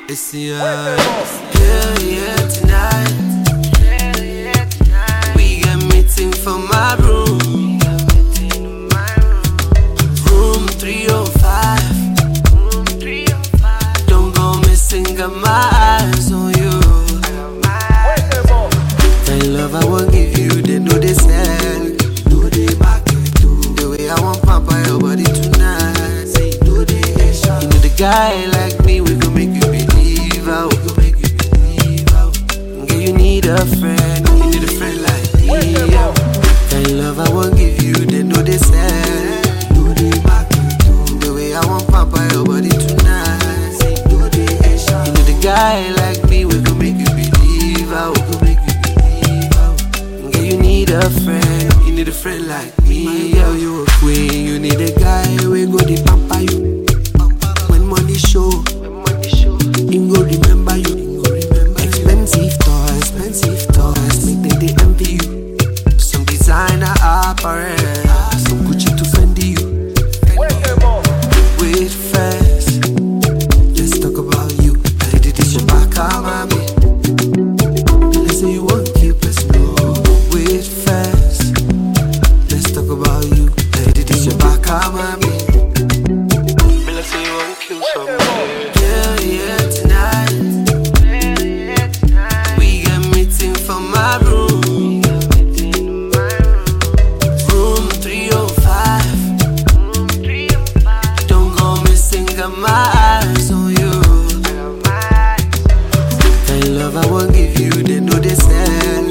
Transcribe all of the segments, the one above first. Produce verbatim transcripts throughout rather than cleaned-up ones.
It's the uh, yeah, yeah, tonight. We got meeting for my room. Room three oh five. Don't go missing, got my eyes on you. Tell love I won't give you, they know they sell. Do they back it? The way I want papa your body tonight. Say do they Asia. You know the guy like me, we gon' make you believe out. We gon' make you believe out. Girl, you need a friend, you need a friend like me. Tell love I won't give you, they know they sell. Do they back it? The way I want papa your body tonight. Say do they Asia. You know the guy like me, we gon' make you believe out. We gon' make you you need a friend, you need a friend like me. Yo, you a queen, you need a guy we go the pamper you. When money show, he go remember you. Expensive toys, expensive toys, make them they envy you. Some designer apparel, some Gucci to Fendi you. Wait first, let's talk about you. I did this your back, mommy. Let's say you want keep it slow. Wait fast, let's talk about you. Lady, this your back, mommy. Me like say you want to kill somebody. Yeah, yeah, tonight. We got meeting for my room. Room three oh five. Don't go missing, got my eyes on you. Tell love I won't give you, they know they sell.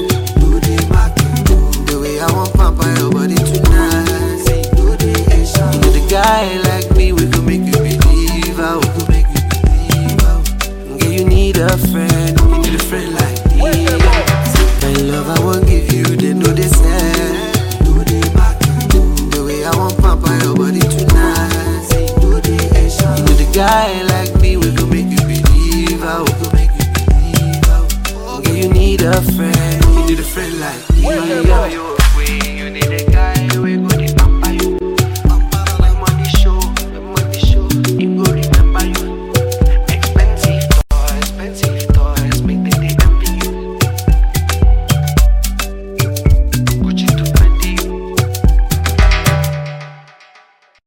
Guy like me, we gon' make you believe out. We gon' make you believe out. Girl, you need a friend, you need a friend like me. That love I won't give you, they know they sell. Do they back the way I want papa your body tonight. Say do they Asia. You know the guy like me, we gon' make you believe out. We gon' make you believe out. Girl, you need a friend, you need a friend like me.